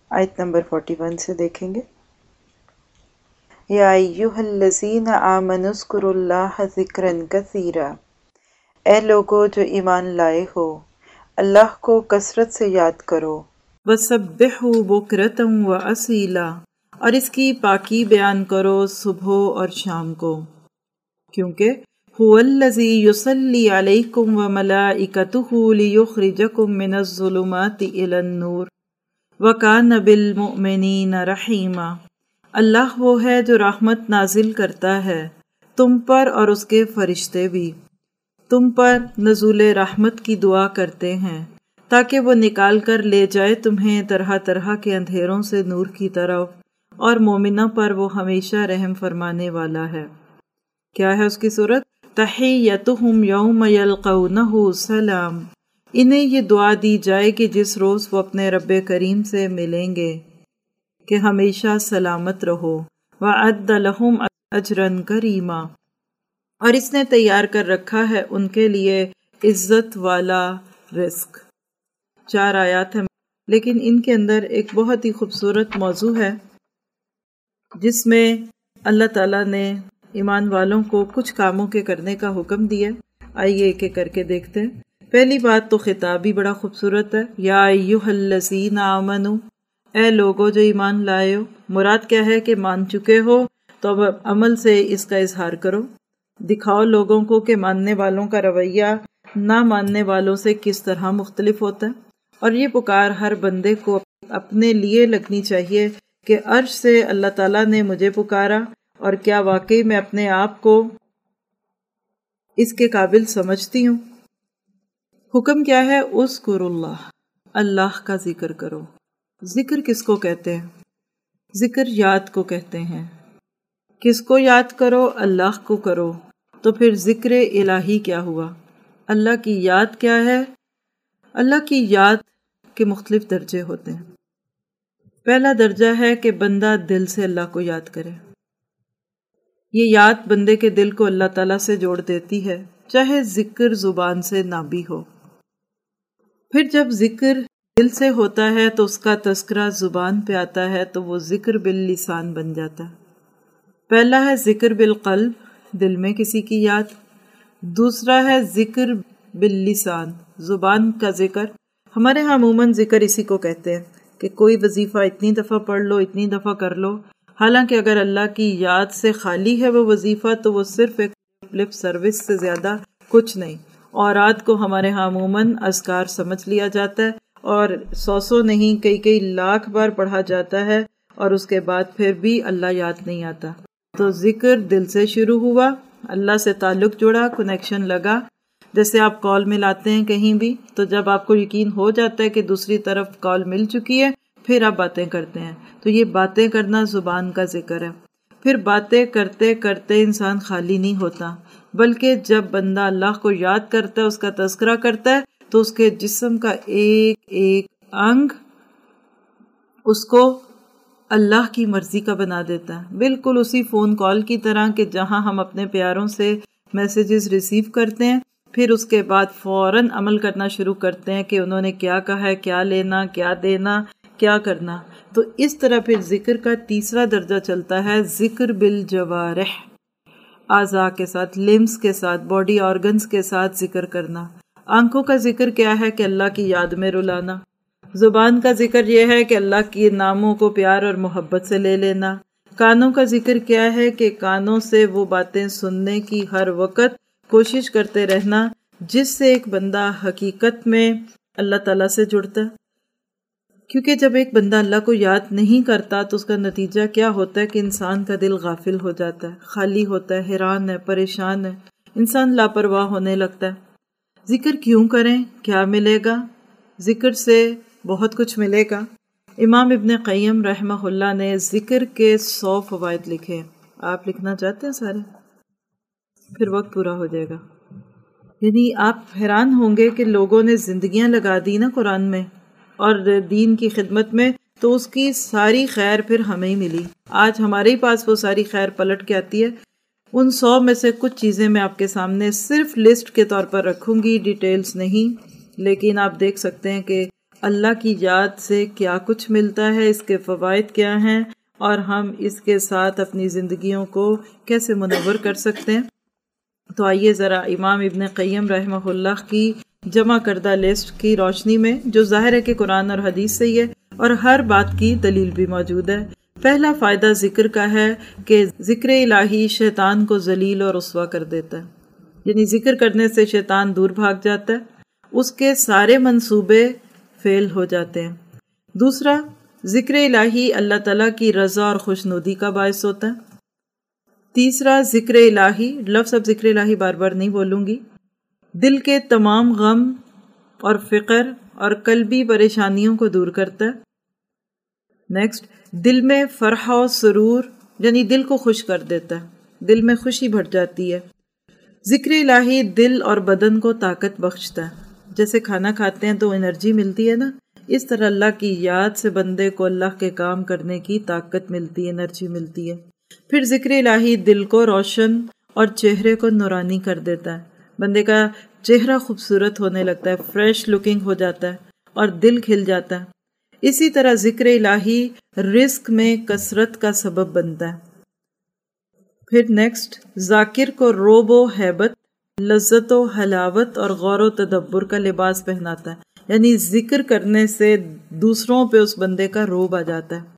آیت نمبر 41 سے دیکھیں گے۔ یا ایھا الذین آمنوا اذکروا اللہ ذکرا کثیرا، اے لوگو جو ایمان لائے ہو، اللہ کو کثرت سے یاد کرو۔ وَسَبِّحُوا بُکرةً وَأَصِیلًا، اور اس کی پاکی بیان کرو صبح اور شام کو، کیونکہ هُوَ الَّذِی یُصَلِّی عَلَیکُم وَمَلَائِکَتُهُ لِیُخْرِجَکُم مِّنَ الظُّلُمَاتِ إِلَى النُّورِ وَکَانَ بِالْمُؤْمِنِینَ رَحِیمًا۔ اللہ وہ ہے جو رحمت نازل کرتا ہے تم پر، اور اس کے فرشتے بھی تم پر نزول رحمت کی دعا کرتے ہیں تاکہ وہ نکال کر لے جائے تمہیں طرح طرح کے اندھیروں سے نور کی طرف، اور مومنہ پر وہ ہمیشہ رحم فرمانے والا ہے۔ کیا ہے اس کی صورت؟ تحیتہم یوم یلقونہ سلام، انہیں یہ دعا دی جائے کہ جس روز وہ اپنے رب کریم سے ملیں گے کہ ہمیشہ سلامت رہو۔ وَأَعَدَّ لَهُمْ أَجْرًا کریما، اور اس نے تیار کر رکھا ہے ان کے لیے عزت والا رزق۔ 4 آیات ہیں، لیکن ان کے اندر ایک بہت ہی خوبصورت موضوع ہے جس میں اللہ تعالیٰ نے ایمان والوں کو کچھ کاموں کے کرنے کا حکم دیا۔ آئیے ایک ایک کر کے دیکھتے ہیں۔ پہلی بات تو خطاب ہی بڑا خوبصورت ہے، یا ایھا الذین آمنوا، اے لوگو جو ایمان لائے ہو۔ مراد کیا ہے کہ مان چکے ہو تو اب عمل سے اس کا اظہار کرو، دکھاؤ لوگوں کو کہ ماننے والوں کا رویہ نہ ماننے والوں سے کس طرح مختلف ہوتا ہے۔ اور یہ پکار ہر بندے کو اپنے لیے لگنی چاہیے کہ عرش سے اللہ تعالیٰ نے مجھے پکارا، اور کیا واقعی میں اپنے آپ کو اس کے قابل سمجھتی ہوں۔ حکم کیا ہے؟ اذکروا اللہ، اللہ کا ذکر کرو۔ ذکر کس کو کہتے ہیں؟ ذکر یاد کو کہتے ہیں۔ کس کو یاد کرو؟ اللہ کو کرو۔ تو پھر ذکر الہی کیا ہوا؟ اللہ کی یاد کیا ہے؟ اللہ کی یاد کے مختلف درجے ہوتے ہیں۔ پہلا درجہ ہے کہ بندہ دل سے اللہ کو یاد کرے۔ یہ یاد بندے کے دل کو اللہ تعالیٰ سے جوڑ دیتی ہے، چاہے ذکر زبان سے نہ بھی ہو۔ پھر جب ذکر دل سے ہوتا ہے تو اس کا تذکرہ زبان پہ آتا ہے، تو وہ ذکر باللسان بن جاتا ہے۔ پہلا ہے ذکر بالقلب، دل میں کسی کی یاد۔ دوسرا ہے ذکر باللسان، زبان کا ذکر۔ ہمارے ہاں عموماً ذکر اسی کو کہتے ہیں کہ کوئی وظیفہ اتنی دفعہ پڑھ لو، اتنی دفعہ کر لو۔ حالانکہ اگر اللہ کی یاد سے خالی ہے وہ وظیفہ تو وہ صرف ایک لپ سروس سے زیادہ کچھ نہیں۔ اورات کو ہمارے ہاں عموماً اذکار سمجھ لیا جاتا ہے، اور 100 نہیں کئی لاکھ بار پڑھا جاتا ہے، اور اس کے بعد پھر بھی اللہ یاد نہیں آتا۔ تو ذکر دل سے شروع ہوا، اللہ سے تعلق جڑا، کنیکشن لگا۔ جیسے آپ کال ملاتے ہیں کہیں بھی، تو جب آپ کو یقین ہو جاتا ہے کہ دوسری طرف کال مل چکی ہے، پھر آپ باتیں کرتے ہیں۔ تو یہ باتیں کرنا زبان کا ذکر ہے۔ پھر باتیں کرتے کرتے انسان خالی نہیں ہوتا، بلکہ جب بندہ اللہ کو یاد کرتا ہے، اس کا تذکرہ کرتا ہے، تو اس کے جسم کا ایک ایک انگ اس کو اللہ کی مرضی کا بنا دیتا ہے۔ بالکل اسی فون کال کی طرح کہ جہاں ہم اپنے پیاروں سے میسیجز ریسیو کرتے ہیں، پھر اس کے بعد فوراً عمل کرنا شروع کرتے ہیں کہ انہوں نے کیا کہا ہے، کیا لینا، کیا دینا، کیا کرنا۔ تو اس طرح پھر ذکر کا تیسرا درجہ چلتا ہے، ذکر بالجوارح، اعضاء کے ساتھ، لمز کے ساتھ، باڈی آرگنز کے ساتھ ذکر کرنا۔ آنکھوں کا ذکر کیا ہے کہ اللہ کی یاد میں رلانا۔ زبان کا ذکر یہ ہے کہ اللہ کے ناموں کو پیار اور محبت سے لے لینا۔ کانوں کا ذکر کیا ہے کہ کانوں سے وہ باتیں سننے کی ہر وقت کوشش کرتے رہنا جس سے ایک بندہ حقیقت میں اللہ تعالیٰ سے جڑتا ہے۔ کیونکہ جب ایک بندہ اللہ کو یاد نہیں کرتا تو اس کا نتیجہ کیا ہوتا ہے کہ انسان کا دل غافل ہو جاتا ہے، خالی ہوتا ہے، حیران ہے، پریشان ہے، انسان لاپرواہ ہونے لگتا ہے۔ ذکر کیوں کریں؟ کیا ملے گا؟ ذکر سے بہت کچھ ملے گا۔ امام ابن قیم رحمہ اللہ نے ذکر کے 100 فوائد لکھے۔ آپ لکھنا چاہتے ہیں سارے؟ پھر وقت پورا ہو جائے گا۔ یعنی آپ حیران ہوں گے کہ لوگوں نے زندگیاں لگا دی نا قرآن میں اور دین کی خدمت میں، تو اس کی ساری خیر پھر ہمیں ہی ملی۔ آج ہمارے ہی پاس وہ ساری خیر پلٹ کے آتی ہے۔ ان 100 میں سے کچھ چیزیں میں آپ کے سامنے صرف لسٹ کے طور پر رکھوں گی، ڈیٹیلز نہیں، لیکن آپ دیکھ سکتے ہیں کہ اللہ کی یاد سے کیا کچھ ملتا ہے، اس کے فوائد کیا ہیں، اور ہم اس کے ساتھ اپنی زندگیوں کو کیسے منور کر سکتے ہیں۔ تو آئیے ذرا امام ابن قیم رحمہ اللہ کی جمع کردہ لسٹ کی روشنی میں، جو ظاہر ہے کہ قرآن اور حدیث سے ہی ہے اور ہر بات کی دلیل بھی موجود ہے۔ پہلا فائدہ ذکر کا ہے کہ ذکر الہی شیطان کو ذلیل اور رسوا کر دیتا ہے، یعنی ذکر کرنے سے شیطان دور بھاگ جاتا ہے، اس کے سارے منصوبے فیل ہو جاتے ہیں۔ دوسرا، ذکر الہی اللہ تعالیٰ کی رضا اور خوشنودی کا باعث ہوتا ہے۔ تیسرا، ذکر الہی، لفظ اب ذکر الہی بار بار نہیں بولوں گی، دل کے تمام غم اور فقر اور قلبی پریشانیوں کو دور کرتا ہے۔ نیکسٹ، دل میں فرح و سرور، یعنی دل کو خوش کر دیتا ہے، دل میں خوشی بھر جاتی ہے۔ ذکر الہی دل اور بدن کو طاقت بخشتا ہے، جیسے کھانا کھاتے ہیں تو انرجی ملتی ہے نا، اس طرح اللہ کی یاد سے بندے کو اللہ کے کام کرنے کی طاقت ملتی ہے، انرجی ملتی ہے۔ پھر ذکر الہی دل کو روشن اور چہرے کو نورانی کر دیتا ہے، بندے کا چہرہ خوبصورت ہونے لگتا ہے، فریش لکنگ ہو جاتا ہے اور دل کھل جاتا ہے۔ اسی طرح ذکر الہی رزق میں کثرت کا سبب بنتا ہے۔ پھر نیکسٹ، ذاکر کو روب و ہیبت، لذت و حلاوت اور غور و تدبر کا لباس پہناتا ہے، یعنی ذکر کرنے سے دوسروں پہ اس بندے کا روب آ جاتا ہے،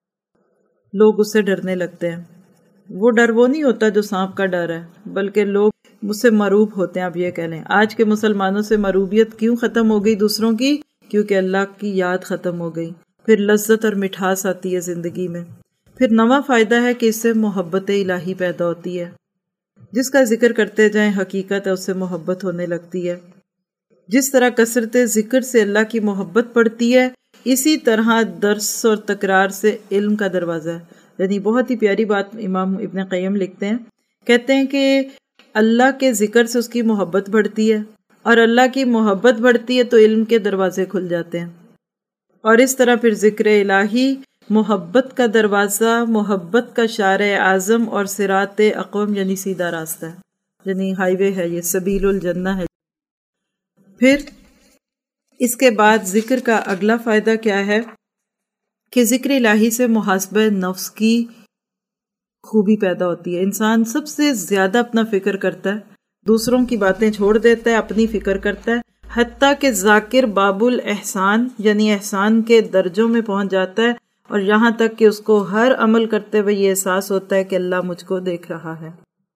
لوگ اس سے ڈرنے لگتے ہیں۔ وہ ڈر وہ نہیں ہوتا جو سانپ کا ڈر ہے، بلکہ لوگ مجھ سے مروب ہوتے ہیں۔ اب یہ کہہ لیں آج کے مسلمانوں سے مروبیت کیوں ختم ہو گئی دوسروں کی؟ کیونکہ اللہ کی یاد ختم ہو گئی، پھر لذت اور مٹھاس آتی ہے زندگی میں۔ پھر نواں فائدہ ہے کہ اس سے محبت الہی پیدا ہوتی ہے، جس کا ذکر کرتے جائیں حقیقت ہے اس سے محبت ہونے لگتی ہے۔ جس طرح کثرت ذکر سے اللہ کی محبت بڑھتی ہے، اسی طرح درس اور تکرار سے علم کا دروازہ ہے۔ یعنی بہت ہی پیاری بات امام ابن قیم لکھتے ہیں، کہتے ہیں کہ اللہ کے ذکر سے اس کی محبت بڑھتی ہے، اور اللہ کی محبت بڑھتی ہے تو علم کے دروازے کھل جاتے ہیں، اور اس طرح پھر ذکر الہی محبت کا دروازہ، محبت کا شارع اعظم اور صراط اقوم یعنی سیدھا راستہ ہے، یعنی ہائی وے ہے، یہ سبیل الجنہ ہے۔ پھر اس کے بعد ذکر کا اگلا فائدہ کیا ہے کہ ذکر الہی سے محاسبہ نفس کی خوبی پیدا ہوتی ہے۔ انسان سب سے زیادہ اپنا فکر کرتا ہے، دوسروں کی باتیں چھوڑ دیتا ہے، اپنی فکر کرتا ہے، حتیٰ کہ ذاکر باب الاحسان یعنی احسان کے درجوں میں پہنچ جاتا ہے، اور یہاں تک کہ اس کو ہر عمل کرتے ہوئے یہ احساس ہوتا ہے کہ اللہ مجھ کو دیکھ رہا ہے،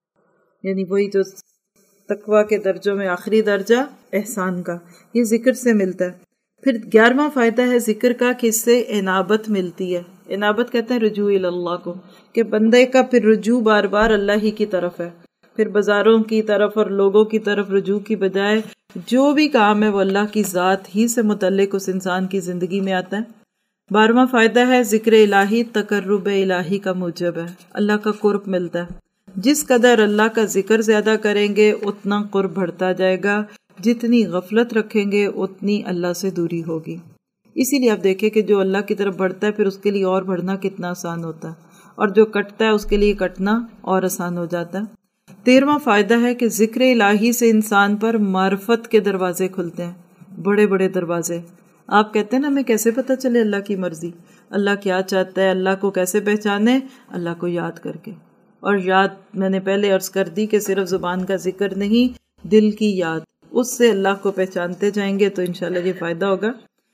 یعنی وہی جو تقویٰ کے درجوں میں آخری درجہ احسان کا، یہ ذکر سے ملتا ہے۔ پھر 11واں فائدہ ہے ذکر کا کہ اس سے انابت ملتی ہے۔ انابت کہتے ہیں رجوع اللہ کو، کہ بندے کا پھر رجوع بار بار اللہ ہی کی طرف ہے، پھر بازاروں کی طرف اور لوگوں کی طرف رجوع کی بجائے جو بھی کام ہے وہ اللہ کی ذات ہی سے متعلق اس انسان کی زندگی میں آتا ہے۔ 12واں فائدہ ہے ذکر الہی تقرب الہی کا موجب ہے، اللہ کا قرب ملتا ہے۔ جس قدر اللہ کا ذکر زیادہ کریں گے اتنا قرب بڑھتا جائے گا، جتنی غفلت رکھیں گے اتنی اللہ سے دوری ہوگی۔ اسی لیے آپ دیکھیں کہ جو اللہ کی طرف بڑھتا ہے پھر اس کے لیے اور بڑھنا کتنا آسان ہوتا ہے، اور جو کٹتا ہے اس کے لیے کٹنا اور آسان ہو جاتا ہے۔ 13واں فائدہ ہے کہ ذکر الہی سے انسان پر معرفت کے دروازے کھلتے ہیں، بڑے بڑے دروازے۔ آپ کہتے ہیں نا ہمیں کیسے پتہ چلے اللہ کی مرضی، اللہ کیا چاہتا ہے، اللہ کو کیسے پہچانے؟ اللہ کو یاد کر کے۔ اور یاد میں نے پہلے عرض کر دی کہ صرف زبان کا ذکر نہیں، دل کی یاد، اس سے اللہ کو پہچانتے جائیں گے تو انشاءاللہ یہ فائدہ ہوگا۔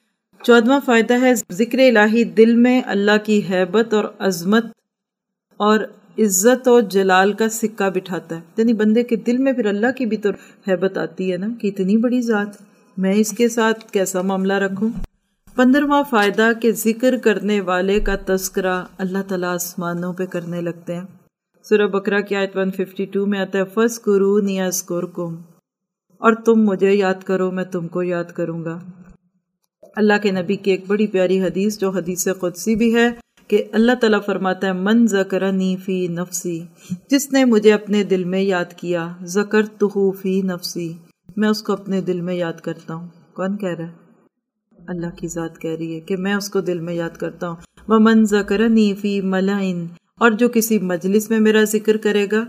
14واں فائدہ ہے ذکر الہی دل میں اللہ کی ہیبت اور عظمت اور عزت و جلال کا سکہ بٹھاتا ہے، یعنی بندے کے دل میں پھر اللہ کی بھی تو ہیبت آتی ہے نا کہ اتنی بڑی ذات، میں اس کے ساتھ کیسا معاملہ رکھوں۔ 15واں فائدہ کہ ذکر کرنے والے کا تذکرہ اللہ تعالیٰ آسمانوں پہ کرنے لگتے ہیں۔ سورہ بقرہ کی آیت 152 میں آتا ہے فَاذْكُرُونِي أَذْكُرْكُمْ، اور تم مجھے یاد کرو میں تم کو یاد کروں گا۔ اللہ کے نبی کی ایک بڑی پیاری حدیث جو حدیث قدسی بھی ہے کہ اللہ تعالیٰ فرماتا ہے من ذکرنی فی نفسی، جس نے مجھے اپنے دل میں یاد کیا، ذکرتہ فی نفسی، میں اس کو اپنے دل میں یاد کرتا ہوں۔ کون کہہ رہا ہے؟ اللہ کی ذات کہہ رہی ہے کہ میں اس کو دل میں یاد کرتا ہوں۔ ومن ذکرنی فی ملئن، اور جو کسی مجلس میں میرا ذکر کرے گا،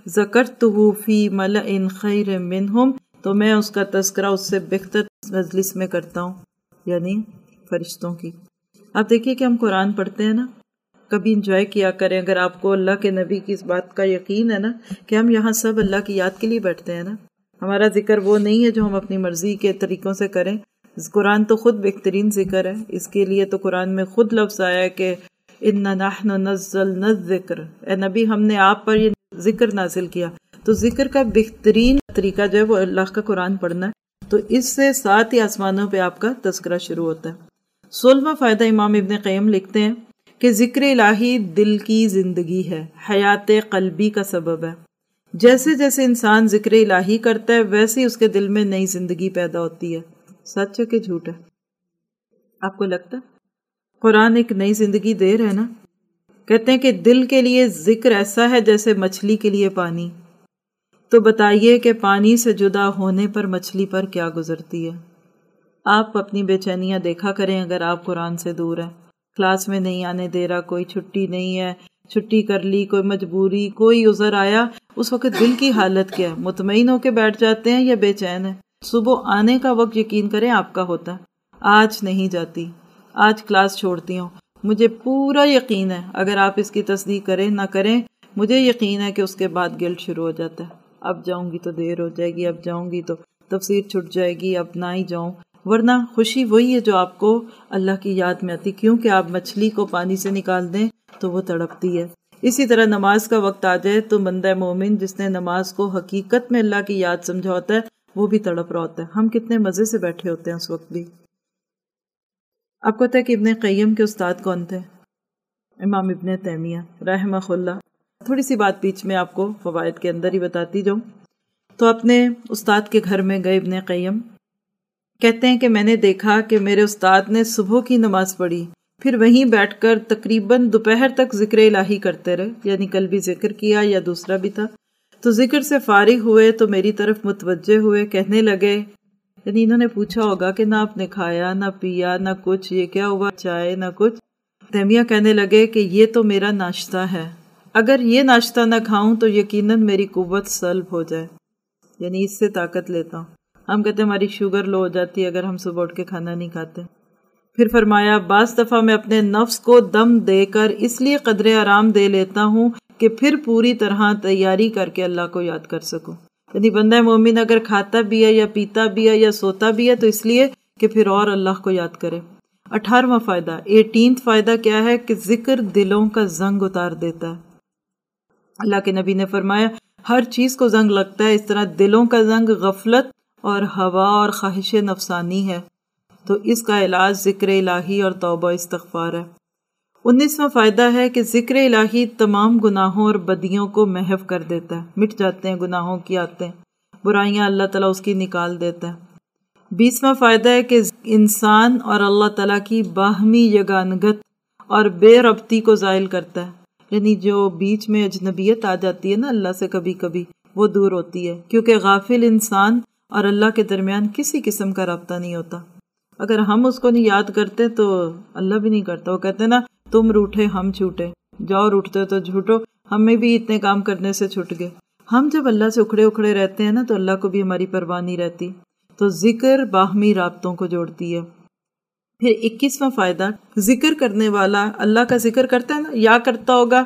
ذکرتہ فی ملئن خیر منہم، تو میں اس کا تذکرہ اس سے بہتر مجلس میں کرتا ہوں، یعنی فرشتوں کی۔ آپ دیکھیے کہ ہم قرآن پڑھتے ہیں نا، کبھی انجوائے کیا کریں۔ اگر آپ کو اللہ کے نبی کی اس بات کا یقین ہے نا کہ ہم یہاں سب اللہ کی یاد کے لیے بیٹھتے ہیں نا، ہمارا ذکر وہ نہیں ہے جو ہم اپنی مرضی کے طریقوں سے کریں۔ قرآن تو خود بہترین ذکر ہے، اس کے لیے تو قرآن میں خود لفظ آیا ہے کہ اِنَّا نَحْنُ نَزَّلْنَا الذِّکْرَ، اے نبی ہم نے آپ پر یہ ذکر نازل کیا۔ تو ذکر کا بہترین طریقہ جو ہے وہ اللہ کا قرآن پڑھنا ہے، تو اس سے ساتھ ہی آسمانوں پہ آپ کا تذکرہ شروع ہوتا ہے۔ 16واں فائدہ امام ابن قیم لکھتے ہیں کہ ذکر الہی دل کی زندگی ہے، حیات قلبی کا سبب ہے۔ جیسے جیسے انسان ذکر الہی کرتا ہے ویسے ہی اس کے دل میں نئی زندگی پیدا ہوتی ہے۔ سچ ہے کہ جھوٹ ہے؟ آپ کو لگتا ہے قرآن ایک نئی زندگی دے رہا ہے نا؟ کہتے ہیں کہ دل کے لیے ذکر ایسا ہے جیسے مچھلی کے لیے پانی۔ تو بتائیے کہ پانی سے جدا ہونے پر مچھلی پر کیا گزرتی ہے؟ آپ اپنی بے چینیاں دیکھا کریں اگر آپ قرآن سے دور ہیں، کلاس میں نہیں آنے دے رہا، کوئی چھٹی نہیں ہے، چھٹی کر لی، کوئی مجبوری، کوئی عذر آیا، اس وقت دل کی حالت کیا ہے؟ مطمئن ہو کے بیٹھ جاتے ہیں یا بے چین ہے؟ صبح آنے کا وقت یقین کریں آپ کا ہوتا ہے، آج نہیں جاتی، آج کلاس چھوڑتی ہوں، مجھے پورا یقین ہے، اگر آپ اس کی تصدیق کریں نہ کریں، مجھے یقین ہے کہ اس کے بعد گلٹ شروع ہو جاتا ہے، اب جاؤں گی تو دیر ہو جائے گی، اب جاؤں گی تو تفسیر چھٹ جائے گی، اب نہ ہی جاؤں۔ ورنہ خوشی وہی ہے جو آپ کو اللہ کی یاد میں آتی، کیونکہ آپ مچھلی کو پانی سے نکال دیں تو وہ تڑپتی ہے۔ اسی طرح نماز کا وقت آ جائے تو بندہ مومن جس نے نماز کو حقیقت میں اللہ کی یاد سمجھا ہوتا ہے وہ بھی تڑپ رہا ہوتا ہے۔ ہم کتنے مزے سے بیٹھے ہوتے ہیں اس وقت بھی۔ آپ کو پتہ ہے کہ ابن قیم کے استاد کون تھے؟ امام ابن تیمیہ رحمہ اللہ۔ تھوڑی سی بات بیچ میں آپ کو فوائد کے اندر ہی بتاتی جاؤں۔ تو اپنے استاد کے گھر میں گئے ابن قیم، کہتے ہیں کہ میں نے دیکھا کہ میرے استاد نے صبح کی نماز پڑھی، پھر وہیں بیٹھ کر تقریباً دوپہر تک ذکر الہی کرتے رہے، یعنی کل بھی ذکر کیا یا دوسرا بھی تھا۔ تو ذکر سے فارغ ہوئے تو میری طرف متوجہ ہوئے، کہنے لگے، یعنی انہوں نے پوچھا ہوگا کہ نہ آپ نے کھایا نہ پیا نہ کچھ، یہ کیا ہوا، چائے نہ کچھ۔ تیمیہ کہنے لگے کہ یہ تو میرا ناشتہ ہے، اگر یہ ناشتہ نہ کھاؤں تو یقیناً میری قوت سلب ہو جائے، یعنی اس سے طاقت لیتا ہوں۔ ہم کہتے ہیں ہماری شوگر لو ہو جاتی ہے اگر ہم صبح اٹھ کے کھانا نہیں کھاتے۔ پھر فرمایا بعض دفعہ میں اپنے نفس کو دم دے کر اس لیے قدر آرام دے لیتا ہوں کہ پھر پوری طرح تیاری کر کے اللہ کو یاد کر سکوں۔ یعنی بندہ مومن اگر کھاتا بھی ہے یا پیتا بھی ہے یا سوتا بھی ہے تو اس لیے کہ پھر اور اللہ کو یاد کرے۔ 18واں فائدہ 18th فائدہ کیا ہے کہ ذکر دلوں کا زنگ اتار دیتا ہے۔ اللہ کے نبی نے فرمایا ہر چیز کو زنگ لگتا ہے، اس طرح دلوں کا زنگ غفلت اور ہوا اور خواہش نفسانی ہے، تو اس کا علاج ذکر الہی اور توبہ استغفار ہے۔ 19واں فائدہ ہے کہ ذکر الہی تمام گناہوں اور بدیوں کو محو کر دیتا ہے، مٹ جاتے ہیں گناہوں کی عادتیں، برائیاں اللہ تعالیٰ اس کی نکال دیتا ہے۔ 20واں فائدہ ہے کہ انسان اور اللہ تعالیٰ کی باہمی یگانگت اور بے ربطی کو زائل کرتا ہے، یعنی جو بیچ میں اجنبیت آ جاتی ہے نا اللہ سے کبھی کبھی، وہ دور ہوتی ہے، کیونکہ غافل انسان اور اللہ کے درمیان کسی قسم کا رابطہ نہیں ہوتا۔ اگر ہم اس کو نہیں یاد کرتے تو اللہ بھی نہیں کرتا۔ وہ کہتے ہیں نا تم روٹھے ہم چھوٹے، جاؤ روٹھتے تو جھوٹو، ہمیں بھی اتنے کام کرنے سے چھٹ گئے۔ ہم جب اللہ سے اکھڑے اکھڑے رہتے ہیں نا تو اللہ کو بھی ہماری پرواہ نہیں رہتی۔ تو ذکر باہمی رابطوں کو جوڑتی ہے۔ پھر 21واں فائدہ، ذکر کرنے والا اللہ کا ذکر کرتا ہے نا، یا کرتا ہوگا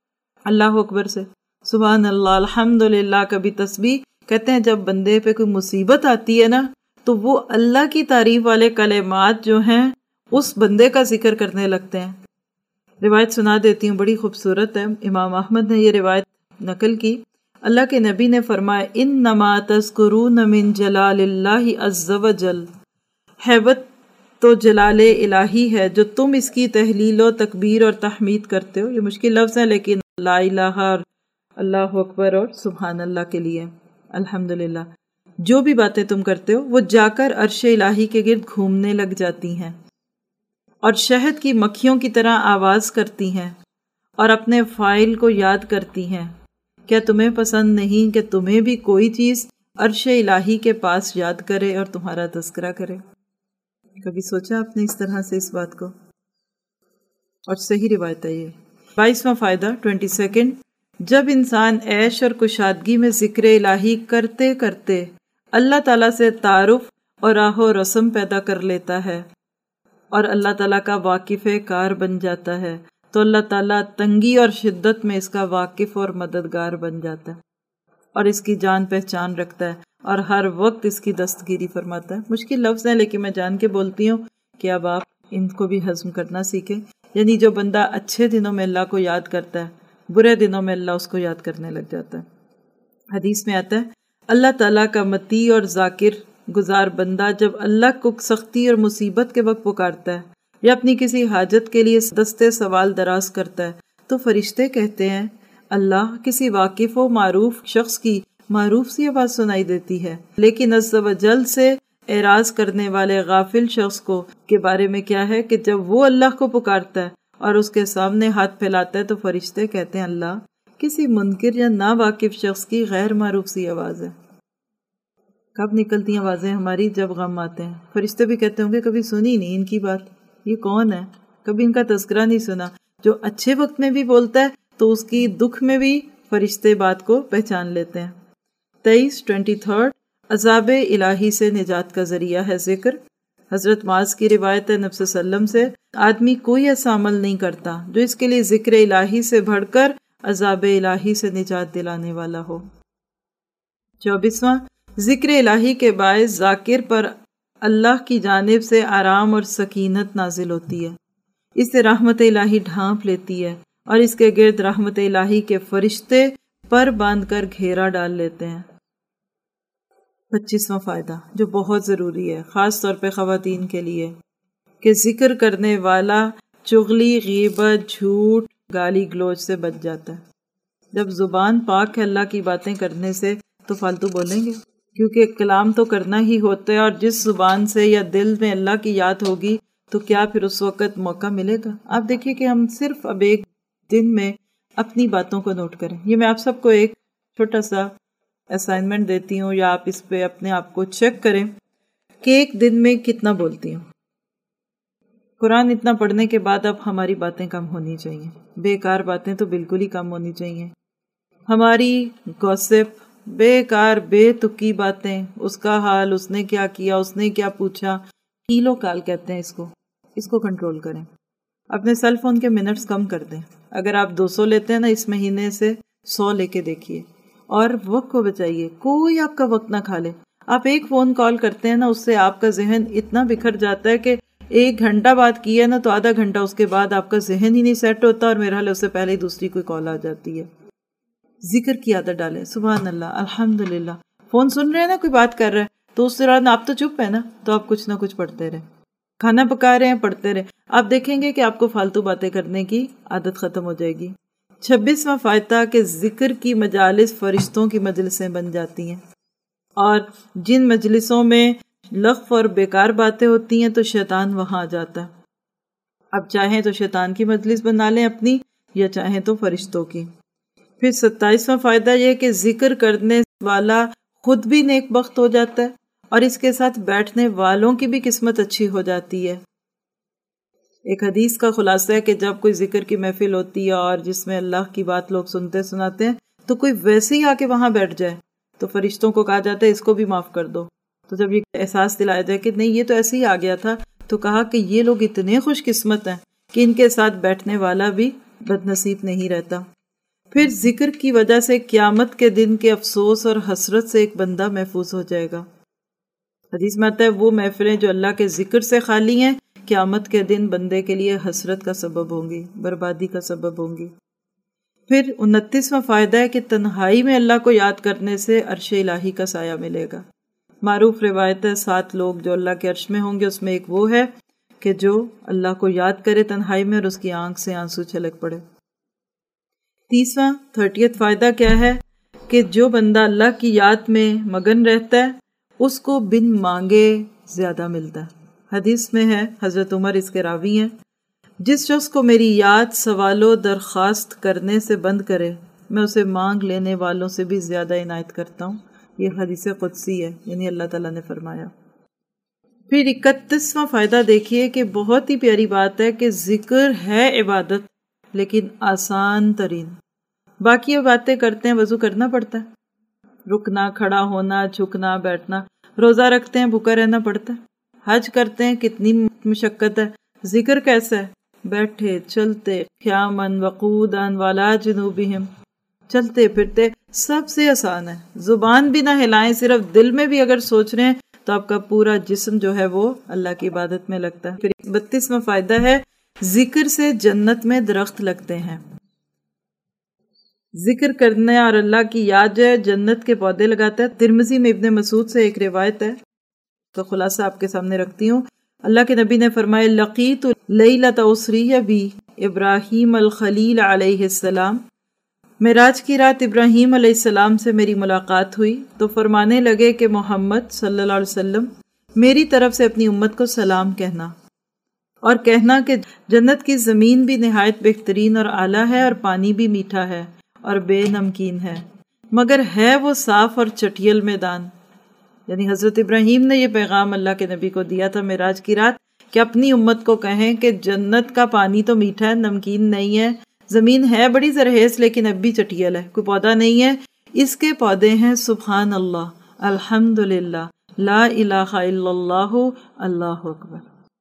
اللہ اکبر سے، سبحان اللہ، الحمدللہ، کبھی تسبیح۔ کہتے ہیں جب بندے پہ کوئی مصیبت آتی ہے نا تو وہ اللہ کی تعریف والے کلمات جو ہیں اس بندے کا ذکر کرنے لگتے ہیں۔ روایت سنا دیتی ہوں، بڑی خوبصورت ہے، امام احمد نے یہ روایت نقل کی۔ اللہ کے نبی نے فرمایا انما تذکرون من جلال اللہ عز وجل، ہیبت تو جلال الہی ہے جو تم اس کی تحلیل و تکبیر اور تحمید کرتے ہو۔ یہ مشکل لفظ ہیں لیکن لا الہ اور اللہ اکبر اور سبحان اللہ کے لیے الحمدللہ، جو بھی باتیں تم کرتے ہو وہ جا کر عرش الہی کے گرد گھومنے لگ جاتی ہیں اور شہد کی مکھیوں کی طرح آواز کرتی ہیں اور اپنے فاعل کو یاد کرتی ہیں۔ کیا تمہیں پسند نہیں کہ تمہیں بھی کوئی چیز عرش الہی کے پاس یاد کرے اور تمہارا تذکرہ کرے؟ کبھی سوچا آپ نے اس طرح سے اس بات کو؟ اور صحیح روایت ہے یہ۔ 22واں فائدہ 22، جب انسان عیش اور کشادگی میں ذکر الہی کرتے کرتے اللہ تعالیٰ سے تعارف اور راہ و رسم پیدا کر لیتا ہے اور اللہ تعالیٰ کا واقف کار بن جاتا ہے تو اللہ تعالیٰ تنگی اور شدت میں اس کا واقف اور مددگار بن جاتا ہے اور اس کی جان پہچان رکھتا ہے اور ہر وقت اس کی دستگیری فرماتا ہے۔ مشکل لفظ ہیں لیکن میں جان کے بولتی ہوں کہ اب آپ ان کو بھی ہضم کرنا سیکھیں۔ یعنی جو بندہ اچھے دنوں میں اللہ کو یاد کرتا ہے، برے دنوں میں اللہ اس کو یاد کرنے لگ جاتا ہے۔ حدیث میں آتا ہے اللہ تعالیٰ کا مطیع اور ذاکر گزار بندہ جب اللہ کو سختی اور مصیبت کے وقت پکارتا ہے یا اپنی کسی حاجت کے لیے دستے سوال دراز کرتا ہے تو فرشتے کہتے ہیں اللہ کسی واقف و معروف شخص کی معروف سی آواز سنائی دیتی ہے، لیکن عز و جل سے اعراض کرنے والے غافل شخص کو کے بارے میں کیا ہے کہ جب وہ اللہ کو پکارتا ہے اور اس کے سامنے ہاتھ پھیلاتا ہے تو فرشتے کہتے ہیں اللہ کسی منکر یا نا واقف شخص کی غیر معروف سی آواز ہے۔ کب نکلتی ہیں آوازیں ہماری؟ جب غم آتے ہیں۔ فرشتے بھی کہتے ہوں گے کبھی سنی نہیں ان کی بات، یہ کون ہے، کبھی ان کا تذکرہ نہیں سنا۔ جو اچھے وقت میں بھی بولتا ہے تو اس کی دکھ میں بھی فرشتے بات کو پہچان لیتے ہیں۔ 23 عذاب الہی سے نجات کا ذریعہ ہے ذکر۔ حضرت معاذ کی روایت ہے نبی صلی اللہ علیہ وسلم سے آدمی کوئی ایسا عمل نہیں کرتا جو اس کے لیے ذکر الہی سے بڑھ کر عذاب الہی سے نجات دلانے والا ہو۔ 24 ذکر الہی کے باعث ذاکر پر اللہ کی جانب سے آرام اور سکینت نازل ہوتی ہے، اس سے رحمت الہی ڈھانپ لیتی ہے اور اس کے گرد رحمت الہی کے فرشتے پر باندھ کر گھیرا ڈال لیتے ہیں۔ 25واں فائدہ جو بہت ضروری ہے خاص طور پہ خواتین کے لیے کہ ذکر کرنے والا چغلی، غیبت، جھوٹ، گالی گلوچ سے بچ جاتا ہے۔ جب زبان پاک ہے اللہ کی باتیں کرنے سے تو فالتو بولیں گے، کیونکہ کلام تو کرنا ہی ہوتا ہے، اور جس زبان سے یا دل میں اللہ کی یاد ہوگی تو کیا پھر اس وقت موقع ملے گا؟ آپ دیکھیے کہ ہم صرف اب ایک دن میں اپنی باتوں کو نوٹ کریں۔ یہ میں آپ سب کو ایک چھوٹا سا اسائنمنٹ دیتی ہوں یا آپ اس پہ اپنے آپ کو چیک کریں کہ ایک دن میں کتنا بولتی ہوں۔ قرآن اتنا پڑھنے کے بعد اب ہماری باتیں کم ہونی چاہیے، بیکار باتیں تو بالکل ہی کم ہونی چاہیے۔ ہماری گوسپ، بیکار بے تکی باتیں، اس کا حال، اس نے کیا کیا، اس نے کیا پوچھا، کیلو کال کہتے ہیں اس کو کنٹرول کریں۔ اپنے سیل فون کے منٹس کم کر دیں۔ اگر آپ 200 لیتے ہیں نا اس مہینے سے 100 لے کے دیکھیے، اور وقت کو بچائیے، کوئی آپ کا وقت نہ کھا لے۔ آپ ایک فون کال کرتے ہیں نا اس سے آپ کا ذہن اتنا بکھر جاتا ہے کہ 1 گھنٹہ بات کی ہے نا تو آدھا گھنٹہ اس کے بعد آپ کا ذہن ہی نہیں سیٹ ہوتا، اور میرا حال اس سے پہلے ہی دوسری کوئی کال آ جاتی ہے۔ ذکر کی عادت ڈالیں، سبحان اللہ، الحمدللہ۔ فون سن رہے ہیں نا، کوئی بات کر رہا ہے تو اس دوران آپ تو چپ ہے نا، تو آپ کچھ نہ کچھ پڑھتے رہیں، کھانا پکا رہے ہیں پڑھتے رہیں، آپ دیکھیں گے کہ آپ کو فالتو باتیں کرنے کی عادت ختم ہو جائے گی۔ 26واں فائدہ کہ ذکر کی مجالس فرشتوں کی مجلسیں بن جاتی ہیں، اور جن مجلسوں میں لغو اور بیکار باتیں ہوتی ہیں تو شیطان وہاں آ جاتا ہے۔ اب چاہیں تو شیطان کی مجلس بنا لیں اپنی، یا چاہیں تو فرشتوں کی۔ پھر 27واں فائدہ یہ کہ ذکر کرنے والا خود بھی نیک بخت ہو جاتا ہے اور اس کے ساتھ بیٹھنے والوں کی بھی قسمت اچھی ہو جاتی ہے۔ ایک حدیث کا خلاصہ ہے کہ جب کوئی ذکر کی محفل ہوتی ہے اور جس میں اللہ کی بات لوگ سنتے سناتے ہیں تو کوئی ویسے ہی آ کے وہاں بیٹھ جائے تو فرشتوں کو کہا جاتا ہے اس کو بھی معاف کر دو۔ تو جب یہ احساس دلایا جائے کہ نہیں یہ تو ایسے ہی آ گیا تھا تو کہا کہ یہ لوگ اتنے خوش قسمت ہیں کہ ان کے ساتھ بیٹھنے والا بھی بد نصیب نہیں رہتا۔ پھر ذکر کی وجہ سے قیامت کے دن کے افسوس اور حسرت سے ایک بندہ محفوظ ہو جائے گا۔ حدیث میں آتا ہے وہ محفلیں جو اللہ کے ذکر سے خالی ہیں قیامت کے دن بندے کے لیے حسرت کا سبب ہوں گی، بربادی کا سبب ہوں گی۔ پھر 29واں فائدہ ہے کہ تنہائی میں اللہ کو یاد کرنے سے عرش الہی کا سایہ ملے گا۔ معروف روایت ہے 7 لوگ جو اللہ کے عرش میں ہوں گے، اس میں ایک وہ ہے کہ جو اللہ کو یاد کرے تنہائی میں اور اس کی آنکھ سے آنسو چھلک پڑے۔ 30واں فائدہ کیا ہے کہ جو بندہ اللہ کی یاد میں مگن رہتا ہے اس کو بن مانگے زیادہ ملتا ہے۔ حدیث میں ہے، حضرت عمر اس کے راوی ہیں، جس شخص کو میری یاد سوال و درخواست کرنے سے بند کرے میں اسے مانگ لینے والوں سے بھی زیادہ عنایت کرتا ہوں۔ یہ حدیث قدسی ہے، یعنی اللہ تعالیٰ نے فرمایا۔ پھر 31واں فائدہ دیکھیے کہ بہت ہی پیاری بات ہے کہ ذکر ہے عبادت لیکن آسان ترین۔ باقی باتیں کرتے ہیں، وضو کرنا پڑتا ہے، رکنا، کھڑا ہونا، جھکنا، بیٹھنا، روزہ رکھتے ہیں، بھوکا رہنا پڑتا ہے، حج کرتے ہیں، کتنی مشقت ہے، ذکر کیسا ہے؟ بیٹھے چلتے، قیامن وقودن وعلی جنوبہم، چلتے پھرتے، سب سے آسان ہے. زبان بھی نہ ہلائیں، صرف دل میں بھی اگر سوچ رہے ہیں تو آپ کا پورا جسم جو ہے وہ اللہ کی عبادت میں لگتا ہے. پھر 32واں فائدہ ہے ذکر سے جنت میں درخت لگتے ہیں. ذکر کرنے اور اللہ کی یاد جو ہے جنت کے پودے لگاتا ہے. ترمذی میں ابن مسعود سے ایک روایت ہے تو خلاصہ آپ کے سامنے رکھتی ہوں. اللہ کے نبی نے فرمایا لقیت لیلۃ اسری بی ابراہیم الخلیل علیہ السلام، معراج کی رات ابراہیم علیہ السلام سے میری ملاقات ہوئی تو فرمانے لگے کہ محمد صلی اللہ علیہ وسلم میری طرف سے اپنی امت کو سلام کہنا، اور کہنا کہ جنت کی زمین بھی نہایت بہترین اور اعلیٰ ہے، اور پانی بھی میٹھا ہے اور بے نمکین ہے، مگر ہے وہ صاف اور چٹیل میدان. یعنی حضرت ابراہیم نے یہ پیغام اللہ کے نبی کو دیا تھا معراج کی رات کہ اپنی امت کو کہیں کہ جنت کا پانی تو میٹھا ہے، نمکین نہیں ہے، زمین ہے بڑی زرخیز لیکن اب بھی چٹیل ہے، کوئی پودا نہیں ہے. اس کے پودے ہیں سبحان اللہ، الحمدللہ، لا الہ الا اللہ، اللہ اکبر.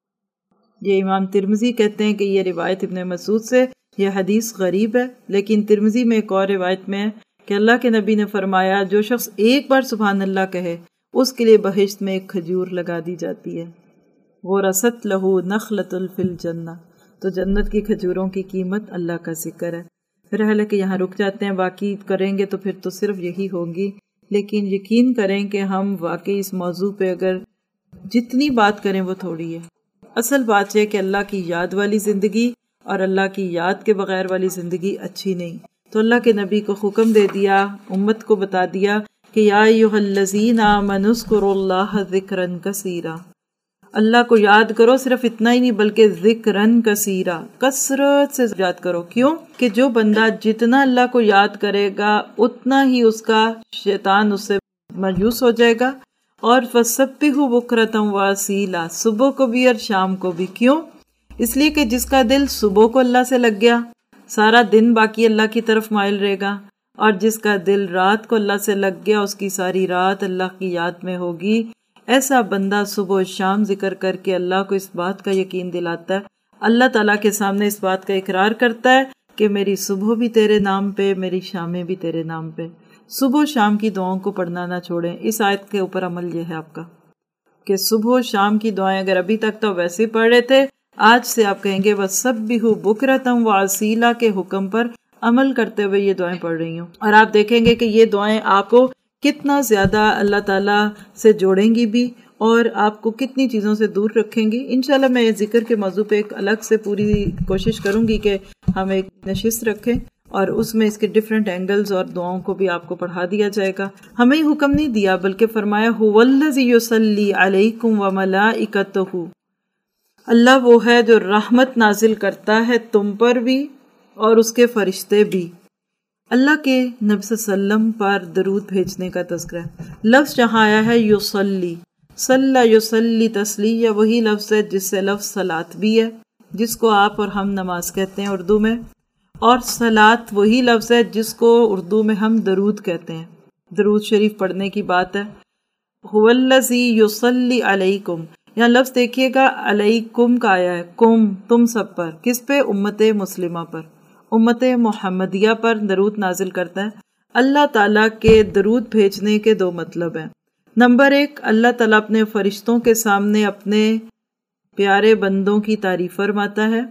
یہ امام ترمذی کہتے ہیں کہ یہ روایت ابن مسعود سے، یہ حدیث غریب ہے، لیکن ترمذی میں ایک اور روایت میں ہے کہ اللہ کے نبی نے فرمایا جو شخص ایک بار سبحان اللہ کہے اس کے لیے بہشت میں ایک کھجور لگا دی جاتی ہے. غرست لہو نخلۃ فی الجنہ، تو جنت کی کھجوروں کی قیمت اللہ کا ذکر ہے. پھر ہے کہ یہاں رک جاتے ہیں، باقی کریں گے تو پھر تو صرف یہی ہوگی، لیکن یقین کریں کہ ہم واقعی اس موضوع پہ اگر جتنی بات کریں وہ تھوڑی ہے. اصل بات یہ کہ اللہ کی یاد والی زندگی اور اللہ کی یاد کے بغیر والی زندگی اچھی نہیں. تو اللہ کے نبی کو حکم دے دیا، امت کو بتا دیا کہ یا ایھا الذین آمنوا اذکروا اللہ ذکرا کثیرا، اللہ کو یاد کرو، صرف اتنا ہی نہیں بلکہ ذکرن کثیرا، کثرت سے یاد کرو. کیوں کہ جو بندہ جتنا اللہ کو یاد کرے گا اتنا ہی اس کا شیطان اس سے مایوس ہو جائے گا. اور فسبحوا بکرۃ واصیلا، صبح کو بھی اور شام کو بھی. کیوں؟ اس لیے کہ جس کا دل صبح کو اللہ سے لگ گیا سارا دن باقی اللہ کی طرف مائل رہے گا، اور جس کا دل رات کو اللہ سے لگ گیا اس کی ساری رات اللہ کی یاد میں ہوگی. ایسا بندہ صبح و شام ذکر کر کے اللہ کو اس بات کا یقین دلاتا ہے، اللہ تعالیٰ کے سامنے اس بات کا اقرار کرتا ہے کہ میری صبح بھی تیرے نام پہ، میری شامیں بھی تیرے نام پہ. صبح و شام کی دعاؤں کو پڑھنا نہ چھوڑیں. اس آیت کے اوپر عمل یہ ہے آپ کا کہ صبح و شام کی دعائیں اگر ابھی تک تو ویسے پڑھ رہے تھے، آج سے آپ کہیں گے وَسَبِّحُوا بُكْرَةً وَأَصِيلًا کے حکم پر عمل کرتے ہوئے یہ دعائیں پڑھ رہی ہوں. اور آپ دیکھیں گے کہ یہ دعائیں آپ کو کتنا زیادہ اللہ تعالیٰ سے جوڑیں گی بھی اور آپ کو کتنی چیزوں سے دور رکھیں گی. انشاءاللہ میں ذکر کے موضوع پہ ایک الگ سے پوری کوشش کروں گی کہ ہم ایک نشست رکھیں اور اس میں اس کے ڈیفرنٹ اینگلز اور دعاؤں کو بھی آپ کو پڑھا دیا جائے گا. ہمیں حکم نہیں دیا بلکہ فرمایا هُوَ الَّذِي يُصَلِّي عَلَيْكُمْ وَمَلَائِكَتُهُ، اللہ وہ ہے جو رحمت نازل کرتا ہے تم پر بھی اور اس کے فرشتے بھی. اللہ کے نبی صلی اللہ علیہ وسلم پر درود بھیجنے کا تذکرہ ہے. لفظ جہاں آیا ہے یصلی، صلی یصلی تسلیہ، وہی لفظ ہے جس سے لفظ صلاۃ بھی ہے، جس کو آپ اور ہم نماز کہتے ہیں اردو میں، اور صلاۃ وہی لفظ ہے جس کو اردو میں ہم درود کہتے ہیں. درود شریف پڑھنے کی بات ہے. هو الذی یصلی علیکم، یہاں لفظ دیکھیے گا علیکم کا آیا ہے، کم تم سب پر. کس پہ؟ امت مسلمہ پر، امت محمدیہ پر درود نازل کرتا ہے. اللہ تعالیٰ کے درود بھیجنے کے دو مطلب ہیں. نمبر 1، اللہ تعالیٰ اپنے فرشتوں کے سامنے اپنے پیارے بندوں کی تعریف فرماتا ہے،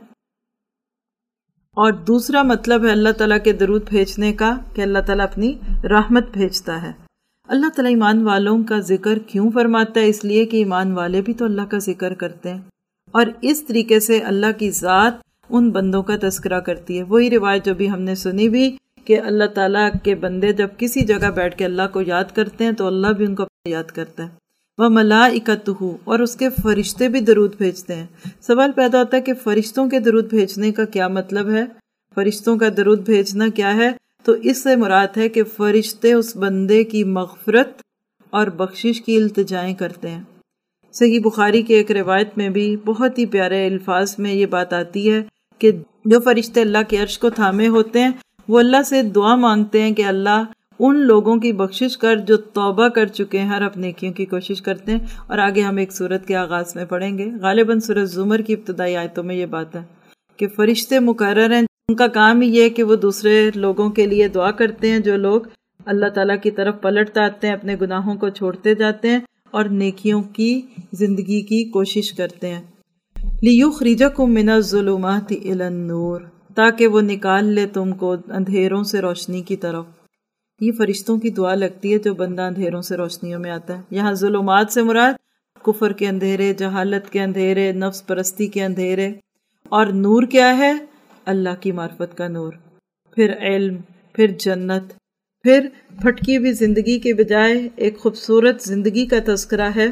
اور دوسرا مطلب ہے اللہ تعالیٰ کے درود بھیجنے کا کہ اللہ تعالیٰ اپنی رحمت بھیجتا ہے. اللہ تعالیٰ ایمان والوں کا ذکر کیوں فرماتا ہے؟ اس لیے کہ ایمان والے بھی تو اللہ کا ذکر کرتے ہیں، اور اس طریقے سے اللہ کی ذات ان بندوں کا تذکرہ کرتی ہے. وہی روایت جو بھی ہم نے سنی بھی کہ اللہ تعالیٰ کے بندے جب کسی جگہ بیٹھ کے اللہ کو یاد کرتے ہیں تو اللہ بھی ان کو یاد کرتا ہے. وَمَلَائِكَتُهُ، اور اس کے فرشتے بھی درود بھیجتے ہیں. سوال پیدا ہوتا ہے کہ فرشتوں کے درود بھیجنے کا کیا مطلب ہے؟ فرشتوں کا درود بھیجنا کیا ہے؟ تو اس سے مراد ہے کہ فرشتے اس بندے کی مغفرت اور بخشش کی التجائیں کرتے ہیں. صحیح بخاری کے ایک روایت میں بھی بہت ہی پیارے الفاظ میں یہ بات آتی ہے کہ جو فرشتے اللہ کے عرش کو تھامے ہوتے ہیں وہ اللہ سے دعا مانگتے ہیں کہ اللہ ان لوگوں کی بخشش کر جو توبہ کر چکے ہیں اور اپنے نیکیوں کی کوشش کرتے ہیں۔ اور آگے ہم ایک سورت کے آغاز میں پڑھیں گے، غالباً سورۃ زمر کی ابتدائی آیتوں میں یہ بات ہے کہ فرشتے مقرر ہیں، ان کا کام ہی یہ ہے کہ وہ دوسرے لوگوں کے لیے دعا کرتے ہیں، جو لوگ اللہ تعالیٰ کی طرف پلٹ آتے ہیں، اپنے گناہوں کو چھوڑتے جاتے ہیں اور نیکیوں کی زندگی کی کوشش کرتے ہیں۔ لِيُخْرِجَكُم مِّنَ الظُّلُمَاتِ إِلَى النُّورِ، تاکہ وہ نکال لے تم کو اندھیروں سے روشنی کی طرف۔ یہ فرشتوں کی دعا لگتی ہے جو بندہ اندھیروں سے روشنیوں میں آتا ہے۔ یہاں ظلمات سے مراد کفر کے اندھیرے، جہالت کے اندھیرے، نفس پرستی کے اندھیرے، اور نور کیا ہے؟ اللہ کی معرفت کا نور، پھر علم، پھر جنت، پھر پھٹکی ہوئی زندگی کے بجائے ایک خوبصورت زندگی کا تذکرہ ہے۔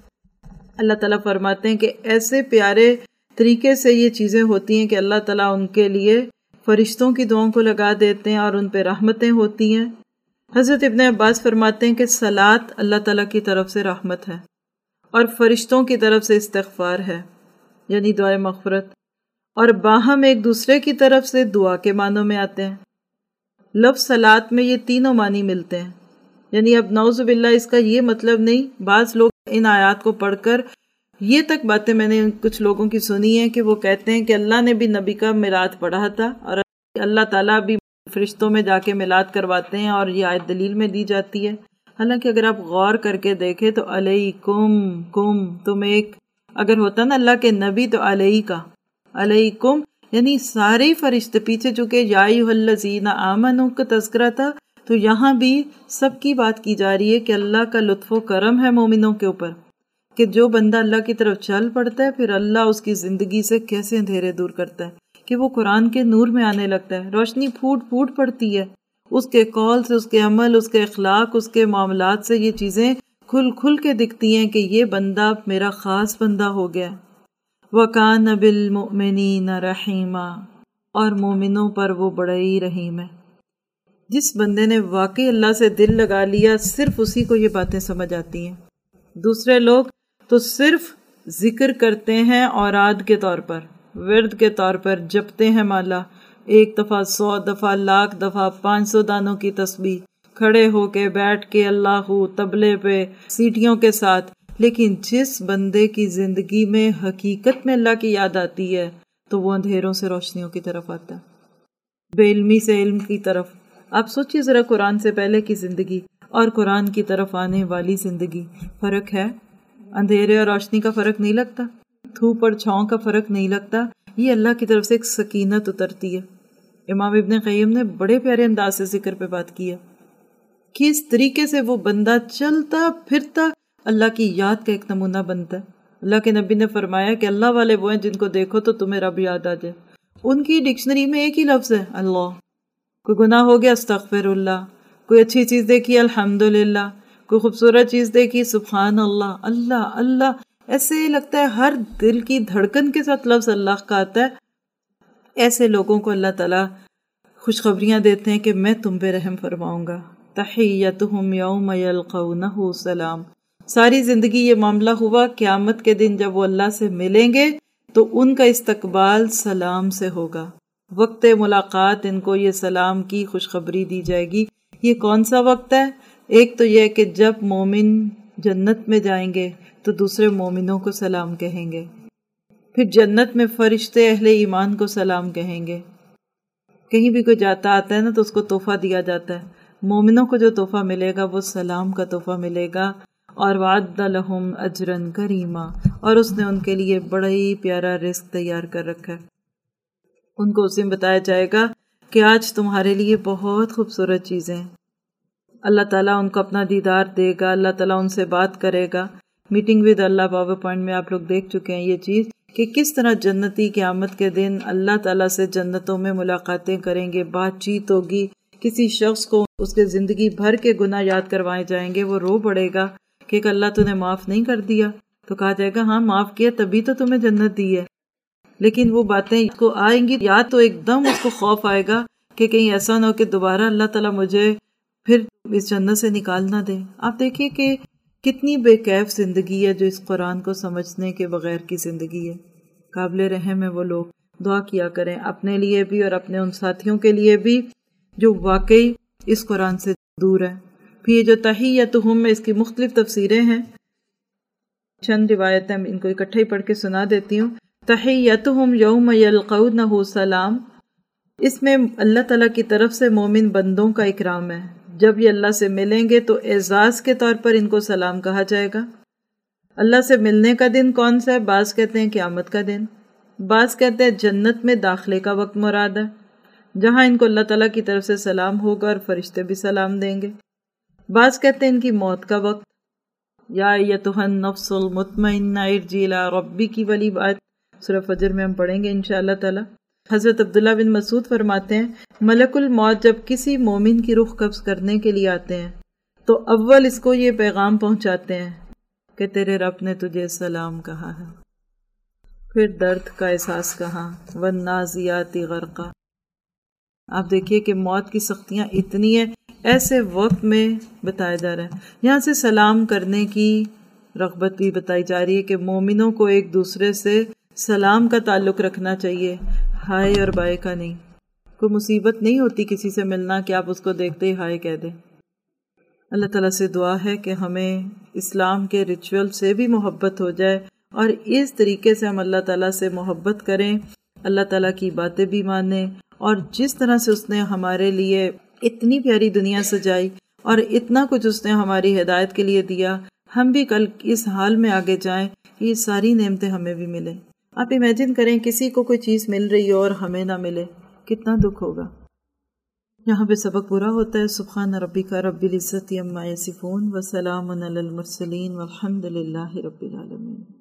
اللہ تعالیٰ فرماتے ہیں کہ ایسے پیارے طریقے سے یہ چیزیں ہوتی ہیں کہ اللہ تعالیٰ ان کے لیے فرشتوں کی دعاؤں کو لگا دیتے ہیں اور ان پہ رحمتیں ہوتی ہیں۔ حضرت ابن عباس فرماتے ہیں کہ صلاۃ اللہ تعالیٰ کی طرف سے رحمت ہے اور فرشتوں کی طرف سے استغفار ہے، یعنی دعائے مغفرت، اور باہم ایک دوسرے کی طرف سے دعا کے معنوں میں آتے ہیں۔ لفظ صلاۃ میں یہ تینوں معنی ملتے ہیں، یعنی اب نعوذ باللہ اس کا یہ مطلب نہیں، بعض لوگ ان آیات کو پڑھ کر یہ تک باتیں میں نے کچھ لوگوں کی سنی ہیں کہ وہ کہتے ہیں کہ اللہ نے بھی نبی کا میلاد پڑھا تھا اور اللہ تعالیٰ بھی فرشتوں میں جا کے میلاد کرواتے ہیں، اور یہ آیت دلیل میں دی جاتی ہے۔ حالانکہ اگر آپ غور کر کے دیکھیں تو علیکم کم، تم ایک اگر ہوتا نا اللہ کے نبی تو علیہ کا علیکم، یعنی سارے فرشتے پیچھے چونکہ یا ایھا الذین آمنوا کا تذکرہ تھا، تو یہاں بھی سب کی بات کی جا رہی ہے کہ اللہ کا لطف و کرم ہے مومنوں کے اوپر، کہ جو بندہ اللہ کی طرف چل پڑتا ہے پھر اللہ اس کی زندگی سے کیسے اندھیرے دور کرتا ہے، کہ وہ قرآن کے نور میں آنے لگتا ہے، روشنی پھوٹ پھوٹ پڑتی ہے، اس کے قول سے، اس کے عمل، اس کے اخلاق، اس کے معاملات سے یہ چیزیں کھل کھل کے دکھتی ہیں کہ یہ بندہ میرا خاص بندہ ہو گیا۔ وَكَانَ بِالْمُؤْمِنِينَ رَحِيمًا، اور مومنوں پر وہ بڑا ہی رحیم ہے۔ جس بندے نے واقعی اللہ سے دل لگا لیا صرف اسی کو یہ باتیں سمجھ آتی ہیں۔ دوسرے لوگ تو صرف ذکر کرتے ہیں اوراد کے طور پر، ورد کے طور پر جپتے ہیں مالا، ایک دفعہ 100 دفعہ، لاکھ دفعہ، 500 دانوں کی تسبیح، کھڑے ہو کے بیٹھ کے اللہ تبلے پہ سیٹیوں کے ساتھ، لیکن جس بندے کی زندگی میں حقیقت میں اللہ کی یاد آتی ہے تو وہ اندھیروں سے روشنیوں کی طرف آتا ہے، بے علمی سے علم کی طرف۔ آپ سوچئے ذرا قرآن سے پہلے کی زندگی اور قرآن کی طرف آنے والی زندگی، فرق ہے؟ اندھیرے اور روشنی کا فرق نہیں لگتا، دھوپ اور چھاؤں کا فرق نہیں لگتا۔ یہ اللہ کی طرف سے ایک سکینت اترتی ہے۔ امام ابن قیم نے بڑے پیارے انداز سے ذکر پہ بات کی ہے کہ اس طریقے سے وہ بندہ چلتا پھرتا اللہ کی یاد کا ایک نمونہ بنتا ہے۔ اللہ کے نبی نے فرمایا کہ اللہ والے وہ ہیں جن کو دیکھو تو تمہیں رب یاد آ جائے۔ ان کی ڈکشنری میں ایک ہی لفظ ہے اللہ، کوئی گناہ ہو گیا استغفر اللہ، کوئی اچھی چیز دیکھی الحمدللہ، کوئی خوبصورت چیز دیکھی سبحان اللہ، اللہ اللہ، ایسے لگتا ہے ہر دل کی دھڑکن کے ساتھ لفظ اللہ کا آتا ہے۔ ایسے لوگوں کو اللہ تعالیٰ خوشخبریاں دیتے ہیں کہ میں تم پہ رحم فرماؤں گا۔ تحیتہم یوم یلقونہ سلام، ساری زندگی یہ معاملہ ہوا، قیامت کے دن جب وہ اللہ سے ملیں گے تو ان کا استقبال سلام سے ہوگا۔ وقت ملاقات ان کو یہ سلام کی خوشخبری دی جائے گی۔ یہ کون سا وقت ہے؟ ایک تو یہ کہ جب مومن جنت میں جائیں گے تو دوسرے مومنوں کو سلام کہیں گے، پھر جنت میں فرشتے اہل ایمان کو سلام کہیں گے۔ کہیں بھی کوئی جاتا آتا ہے نا تو اس کو تحفہ دیا جاتا ہے، مومنوں کو جو تحفہ ملے گا وہ سلام کا تحفہ ملے گا۔ اور وعد لہم اجرن کریما، اور اس نے ان کے لیے بڑا ہی پیارا رزق تیار کر رکھا ہے۔ ان کو اس میں بتایا جائے گا کہ آج تمہارے لیے بہت خوبصورت چیزیں ہیں۔ اللہ تعالیٰ ان کو اپنا دیدار دے گا، اللہ تعالیٰ ان سے بات کرے گا۔ میٹنگ ود اللہ پاور پوائنٹ میں آپ لوگ دیکھ چکے ہیں یہ چیز کہ کس طرح جنتی قیامت کے دن اللہ تعالیٰ سے جنتوں میں ملاقاتیں کریں گے، بات چیت ہوگی۔ کسی شخص کو اس کے زندگی بھر کے گناہ یاد کروائے جائیں گے، وہ رو پڑے گا کہ اللہ تو نے معاف نہیں کر دیا، تو کہا جائے گا ہاں معاف کیا تبھی تو تمہیں جنت دی ہے۔ لیکن وہ باتیں اس کو آئیں گی یا تو ایک دم اس کو خوف آئے گا کہ کہیں ایسا نہ ہو کہ دوبارہ اللہ تعالیٰ مجھے پھر اس جنت سے نکال نہ دے۔ آپ دیکھیے کہ کتنی بے کیف زندگی ہے جو اس قرآن کو سمجھنے کے بغیر کی زندگی ہے۔ قابل رحم ہے وہ لوگ۔ دعا کیا کریں اپنے لیے بھی اور اپنے ان ساتھیوں کے لیے بھی جو واقعی اس قرآن سے دور ہے۔ پھر یہ جو تحیتہم میں اس کی مختلف تفسیریں ہیں، چند روایتیں ان کو اکٹھے ہی پڑھ کے سنا دیتی ہوں۔ تحیتہم یوم یلقونہ سلام، اس میں اللہ تعالیٰ کی طرف سے مومن بندوں کا اکرام ہے۔ جب یہ اللہ سے ملیں گے تو اعزاز کے طور پر ان کو سلام کہا جائے گا۔ اللہ سے ملنے کا دن کون سا ہے؟ بعض کہتے ہیں قیامت کا دن، بعض کہتے ہیں جنت میں داخلے کا وقت مراد ہے، جہاں ان کو اللہ تعالیٰ کی طرف سے سلام ہوگا اور فرشتے بھی سلام دیں گے۔ بعض کہتے ہیں ان کی موت کا وقت، یا ایتھا النفس المطمئنہ ارجعی الی ربک والی بات سورہ فجر میں ہم پڑھیں گے انشاءاللہ تعالی۔ حضرت عبداللہ بن مسعود فرماتے ہیں ملک الموت جب کسی مومن کی روح قبض کرنے کے لیے آتے ہیں تو اول اس کو یہ پیغام پہنچاتے ہیں کہ تیرے رب نے تجھے سلام کہا ہے۔ پھر درد کا احساس کہاں، والنازعات غرقا۔ آپ دیکھیے کہ موت کی سختیاں اتنی ہیں، ایسے وقت میں بتایا جا رہا ہے۔ یہاں سے سلام کرنے کی رغبت بھی بتائی جا رہی ہے کہ مومنوں کو ایک دوسرے سے سلام کا تعلق رکھنا چاہیے، ہائے اور بائے کا نہیں۔ کوئی مصیبت نہیں ہوتی کسی سے ملنا کہ آپ اس کو دیکھتے ہی ہائے کہہ دیں۔ اللہ تعالیٰ سے دعا ہے کہ ہمیں اسلام کے ریچول سے بھی محبت ہو جائے اور اس طریقے سے ہم اللہ تعالیٰ سے محبت کریں، اللہ تعالیٰ کی باتیں بھی مانیں، اور جس طرح سے اس نے ہمارے لیے اتنی پیاری دنیا سجائی اور اتنا کچھ اس نے ہماری ہدایت کے لیے دیا، ہم بھی کل اس حال میں آگے جائیں کہ یہ ساری نعمتیں ہمیں بھی ملیں۔ آپ امیجن کریں کسی کو کوئی چیز مل رہی ہو اور ہمیں نہ ملے، کتنا دکھ ہوگا۔ یہاں پہ سبق پورا ہوتا ہے۔ سبحان ربک رب العزت عما یصفون وسلام علی المرسلین والحمد للہ رب العالمین۔